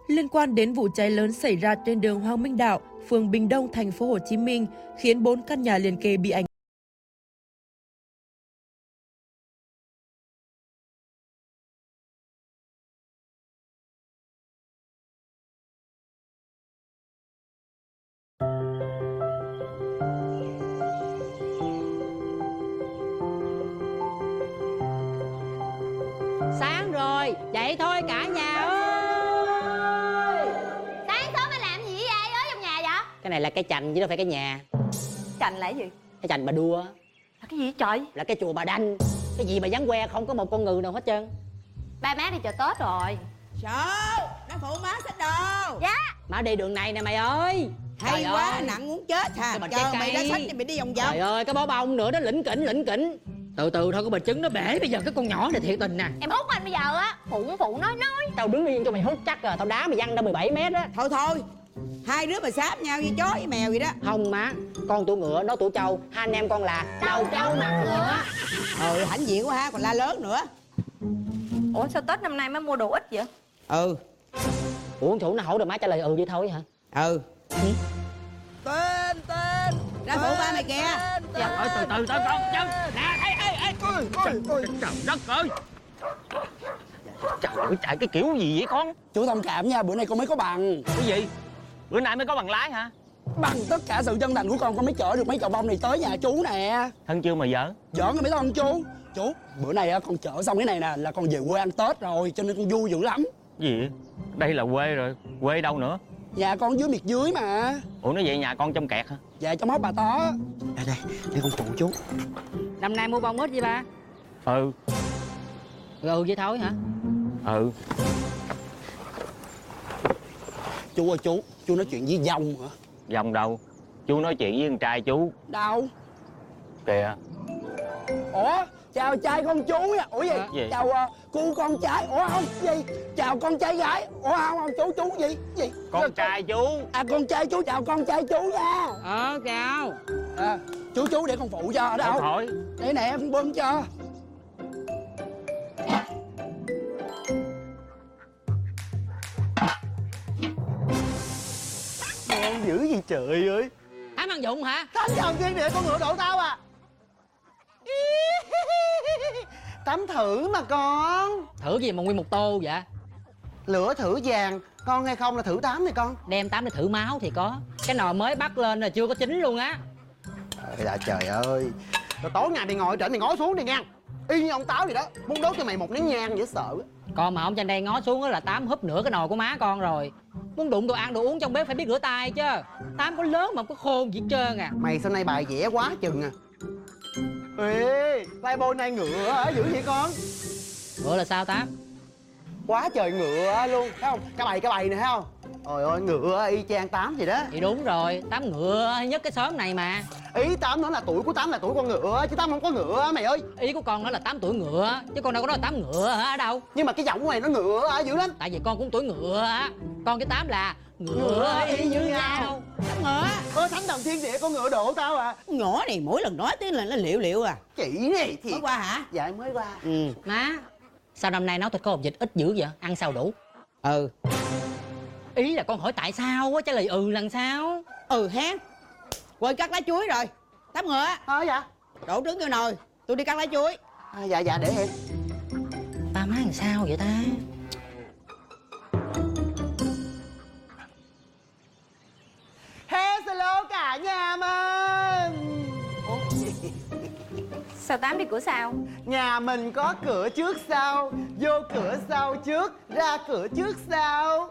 liên quan đến vụ cháy lớn xảy ra trên đường Hoàng Minh Đạo, phường Bình Đông, thành phố Hồ Chí Minh, khiến 4 căn nhà liền kề bị ảnh. Sáng rồi, dậy thôi cả nhà ơi. Sáng sớm mày làm gì vậy? Ở trong nhà vậy? Cái này là cái chành chứ đâu phải cái nhà. Chành là cái gì? Cái chành bà đua Là cái gì vậy trời? là cái chùa bà Đanh. Cái gì mà vắng que không có một con người nào hết trơn. Ba má đi chợ Tết rồi. Sợ, nó phụ má xách đồ. Dạ. Má đi đường này nè mày ơi. Hay Trời quá, ơi. nặng muốn chết hả? Cái bịch Chờ trái mày đã cây. xách thì mày đi vòng Trời vòng. ơi, cái bó bông nữa đó, lỉnh kỉnh. Từ từ thôi, cái bịch trứng nó bể. Bây giờ cái con nhỏ này thiệt tình nè. Em hút anh bây giờ á. Phụ nói. Tao đứng yên cho mày hút chắc rồi. Tao đá mày văng ra 17 mét á. Thôi, hai đứa mà sáp nhau như chó với mèo vậy đó. Không má, con tuổi ngựa, nó tuổi trâu. Hai anh em con là đầu trâu mặt ngựa. Hãnh diện quá ha, còn la lớn nữa. Ủa sao Tết năm nay mới mua đồ ít vậy? Ủa chủ nó hỏi được má trả lời ừ vậy thôi hả? Tên ra phụ ba mày kìa. Dạ từ con chân. Nè, ê. Trời đất ơi. Trời ơi, chạy cái kiểu gì vậy con? Chú thông cảm nha, bữa nay con mới có bằng. Cái gì? Bữa nay mới có bằng lái hả? Bằng tất cả sự chân thành của con mới chở được mấy chậu bông này tới nhà chú nè. Thân chưa mà vợ? Giỡn mới không chú? Chú, bữa nay con chở xong cái này nè là con về quê ăn Tết rồi, cho nên con vui dữ lắm. Gì? Đây là quê rồi, quê đâu nữa? Nhà con dưới miệt dưới mà. Ủa nói vậy nhà con trong kẹt hả? Dạ trong hốc Bà Tó. Đây, để con phụ chú. Năm nay mua bông ít vậy ba? Ừ. Ừ vậy thôi hả? Ừ. Chú ơi chú nói chuyện với dông hả? Vòng đâu? Chú nói chuyện với con trai chú. Đâu? Kìa. Ủa, chào trai con chú nha. Ủa gì? Gì? Chào cu con trai. Ủa không, gì? Chào con trai gái. Ủa không, chú gì? Gì? Con trai chú. À con trai chú, chào con trai chú nha. Chào. Chú để con phụ cho. Ở đâu? Không hỏi. Đây nè, con bơm cho. Ngon dữ gì trời ơi. Thám ăn dụng hả? Thánh thần thiên địa con ngựa độ tao à. Tắm thử mà con. Thử gì mà nguyên một tô vậy? Lửa thử vàng, con hay không là thử tám này con. Đem tám để thử máu thì có. Cái nồi mới bắt lên là chưa có chín luôn á. Trời ơi. Rồi tối ngày mày ngồi ở trển mày ngó xuống đi nha. Y như ông Táo vậy đó. Muốn đốt cho mày một nén nhang dễ sợ. Con mà không trên đây ngó xuống là Tám húp nửa cái nồi của má con rồi. Muốn đụng đồ ăn đồ uống trong bếp phải biết rửa tay chứ. Tám có lớn mà không có khôn gì hết trơn à. Mày sau này bài vẽ quá chừng à. Ê, playboy này ngựa hả? Dữ vậy con? Ngựa là sao Tám? Quá trời ngựa luôn, thấy không? Cái bầy này thấy không? Trời ơi, ngựa y chang Tám vậy đó. Thì đúng rồi, Tám ngựa nhất cái xóm này mà. Ý Tám nói là tuổi của Tám là tuổi con ngựa, chứ Tám không có ngựa mày ơi. Ý của con nói là 8 tuổi ngựa, chứ con đâu có nói 8 ngựa hả? Ở đâu? Nhưng mà cái giọng của mày nó ngựa hả? Dữ lắm. Tại vì con cũng tuổi ngựa á. Con cái 8 là ngựa y như nhau. Tám ngựa. Thánh thần thiên địa con ngựa độ tao à. Ngõ này mỗi lần nói tiếng là nó liệu à. Chị này thì Mới qua hả? dạ mới qua. Má, sao năm nay nấu thịt kho hột vịt ít dữ vậy? Ăn sao đủ? Ý là con hỏi tại sao á, trả lời lần sao? Ha. Quên cắt lá chuối rồi. Tám ngựa. Dạ. Đổ trứng vô nồi, tôi đi cắt lá chuối. Dạ để em. Ba má làm sao vậy ta? Hello cả nhà mình. Sao Tám đi cửa sau? Nhà mình có cửa trước sau, vô cửa sau trước, ra cửa trước sau.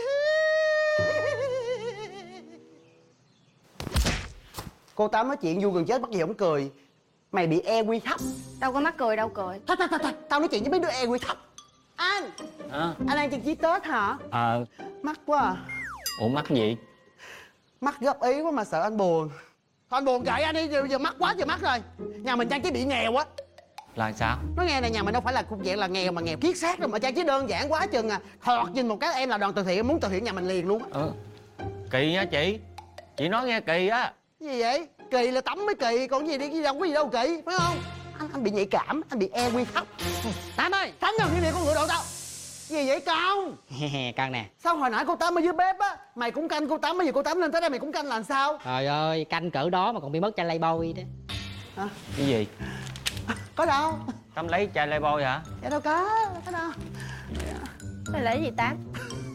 Cô Tám nói chuyện vui gần chết bắt gì không cười. Mày bị EQ thấp. Đâu có mắc cười đâu cười. Thôi tao nói chuyện với mấy đứa EQ thấp. Anh ăn trang trí Tết hả? Mắc quá à. Ủa mắc gì? Mắc góp ý quá mà sợ anh buồn. Thôi anh buồn kệ anh đi, giờ mắc quá giờ mắc rồi. Nhà mình trang trí bị nghèo á. Là sao? Nói nghe này, nhà mình đâu phải là thuộc dạng là nghèo mà nghèo kiết xác đâu, mà trang trí đơn giản quá chừng à. Thoạt nhìn một cái em là đoàn từ thiện, muốn từ thiện nhà mình liền luôn á. Kỳ á chị. Chị nói nghe kỳ á. Gì vậy? Kỳ là tắm mới kỳ, còn gì đi đâu có gì đâu kỳ, phải không? Anh bị nhạy cảm, anh bị EQ thấp. Tám ơi! Thánh thần thiên địa con ngựa độ tao. Gì vậy con? Căng nè. Sao hồi nãy cô Tám ở dưới bếp á mày cũng canh cô Tám, bây giờ cô Tám lên tới đây mày cũng canh là sao? Trời ơi, canh cỡ đó mà còn bị mất chai Playboy đó. Hả? Cái gì? Có đâu. Tâm lấy chai Playboy hả? Dạ đâu có đâu. Mày lấy gì Tám?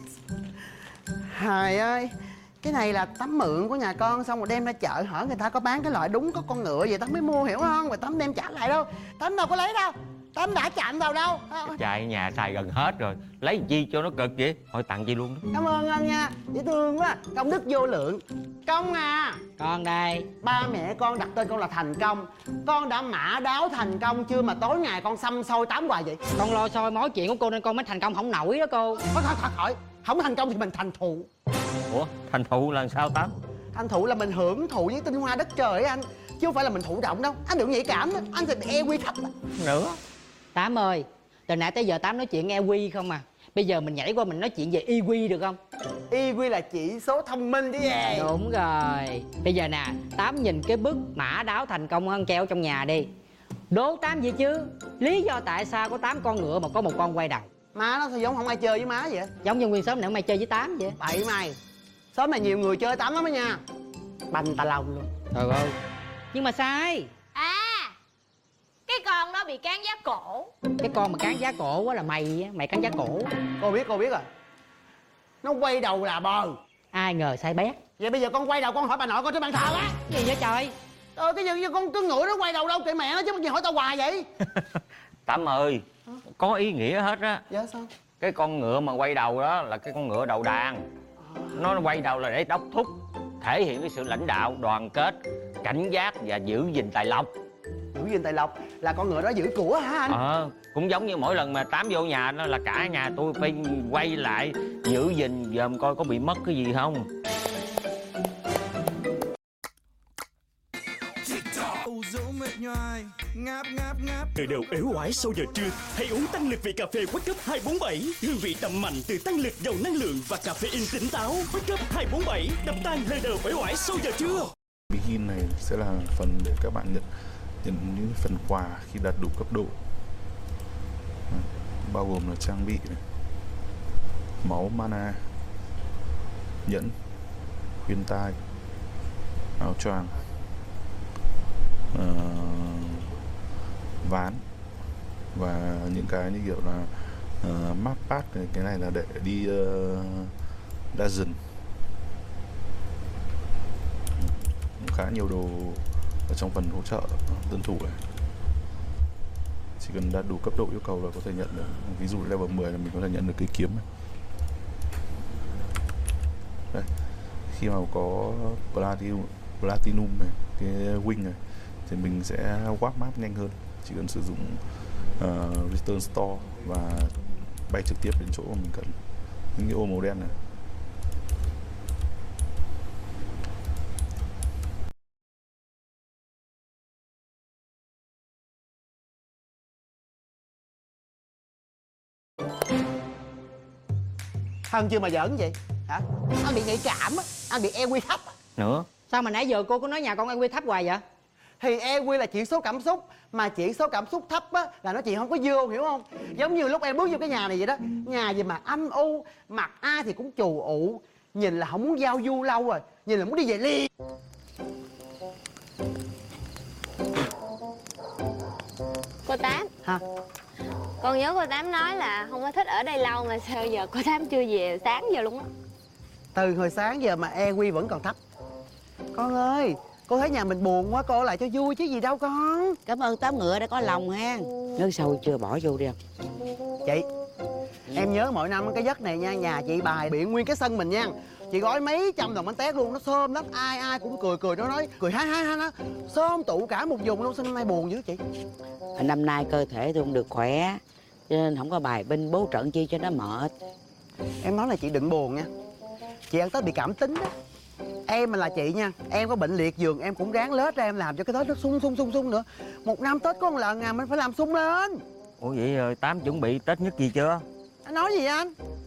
Trời ơi, cái này là Tám mượn của nhà con, xong rồi đem ra chợ hỏi người ta có bán cái loại đúng có con ngựa vậy Tám mới mua, hiểu không? Rồi Tám đem trả lại đâu. Tám đâu có lấy đâu. Tám đã chạm vào đâu. Chai nhà xài gần hết rồi, lấy chi cho nó cực vậy? Thôi tặng chị luôn đó. Cảm ơn anh nha, dễ thương quá. Công đức vô lượng. Công à, Con đây. ba mẹ con đặt tên con là Thành Công. Con đã mã đáo thành công chưa mà tối ngày con xăm xôi Tám hoài vậy? Con lo xôi mối chuyện của cô nên con mới thành công không nổi đó cô. Thôi, không thành công thì mình thành thụ. Ủa, thành thụ là sao Tám? Thành thụ là mình hưởng thụ với tinh hoa đất trời ấy anh, chứ không phải là mình thụ động đâu. Anh đừng nhạy cảm đó, anh sẽ bị EQ thấp đó. Nữa. Tám ơi, từ nãy tới giờ Tám nói chuyện EQ không à. Bây giờ mình nhảy qua mình nói chuyện về EQ được không? EQ là chỉ số thông minh chứ gì. Đúng rồi. Bây giờ nè, Tám nhìn cái bức mã đáo thành công hơn treo trong nhà đi. Đố Tám gì chứ? Lý do tại sao có 8 con ngựa mà có một con quay đầu? Má nó sao giống không ai chơi với má vậy? Giống như nguyên xóm này mày chơi với Tám vậy. Bậy mày. Xóm này nhiều người chơi Tám lắm đó nha. Banh ta lông luôn. Trời ơi. Nhưng mà sai. À, cái con đó bị cán giá cổ. Cái con mà cán giá cổ quá là mày á, mày cán giá cổ. Cô biết rồi. Nó quay đầu là bờ. Ai ngờ sai bét. Vậy bây giờ con quay đầu con hỏi bà nội con trên bàn thờ á. Gì vậy trời? Cái gì con cứ ngựa nó quay đầu đâu kệ mẹ nó chứ gì hỏi tao hoài vậy? Tám ơi, có ý nghĩa hết á. Dạ sao? Cái con ngựa mà quay đầu đó là cái con ngựa đầu đàn. Nó quay đầu là để đốc thúc, thể hiện cái sự lãnh đạo, đoàn kết, cảnh giác và giữ gìn tài lộc. Giữ gìn tài lộc là con ngựa đó giữ của hả anh? Cũng giống như mỗi lần mà Tám vô nhà nó là cả nhà tôi phải quay lại giữ gìn dòm coi có bị mất cái gì không. Người đầu uể oải sau giờ trưa, hãy uống tăng lực vị cà phê Wake Up 247. Hương vị đậm mạnh từ tăng lực giàu năng lượng và caffeine tỉnh táo. Wake Up 247 đập tan lời đầu uể oải sau giờ trưa. Begin này sẽ là phần để các bạn nhận những phần quà khi đạt đủ cấp độ, bao gồm là trang bị này, máu mana, nhẫn, khuyên tai, áo choàng, ván và những cái như kiểu là map pass. Cái này là để đi dungeon. Khá nhiều đồ ở trong phần hỗ trợ dân thủ này. Chỉ cần đạt đủ cấp độ yêu cầu là có thể nhận được. Ví dụ level 10 là mình có thể nhận được cây kiếm này. Đây. Khi mà có Platinum này, cái wing này, thì mình sẽ warp map nhanh hơn. Chỉ cần sử dụng Return Store và bay trực tiếp đến chỗ mà mình cần. Những cái ô màu đen này. Thân chưa mà giỡn vậy hả? Anh bị nhạy cảm á, anh bị EQ thấp á. Nữa. Sao mà nãy giờ cô có nói nhà con EQ thấp hoài vậy? Thì EQ là chỉ số cảm xúc, mà chỉ số cảm xúc thấp á là nó chị không có vô, hiểu không? Giống như lúc em bước vô cái nhà này vậy đó. Nhà gì mà âm u, mặt ai thì cũng trù ụ, nhìn là không muốn giao du lâu rồi, nhìn là muốn đi về liền. Cô Tám Hả? con nhớ cô Tám nói là không có thích ở đây lâu, mà sao giờ cô Tám chưa về sáng giờ luôn á. Từ hồi sáng giờ mà EQ vẫn còn thấp. Con ơi, cô thấy nhà mình buồn quá, cô ở lại cho vui chứ gì đâu con. Cảm ơn Tám ngựa đã có lòng ha. Nước sôi chưa bỏ vô đi không? Chị, em nhớ mỗi năm cái giấc này nha, nhà chị bài biện nguyên cái sân mình nha. Chị gói mấy trăm đồng bánh tét luôn, nó xôm lắm, ai ai cũng cười nó nói cười ha nó xôm tụ cả một vùng luôn. Sao năm nay buồn dữ chị? Năm nay cơ thể tôi không được khỏe, cho nên không có bài binh bố trận chi cho nó mệt. Em nói là chị đừng buồn nha, chị ăn Tết bị cảm tính đó. Em mà là chị nha, em có bệnh liệt giường em cũng ráng lết ra em làm cho cái Tết nó sung nữa. Một năm Tết có một lần à, mình phải làm sung lên. Ủa vậy rồi Tám chuẩn bị Tết nhất gì chưa? Anh nói gì anh?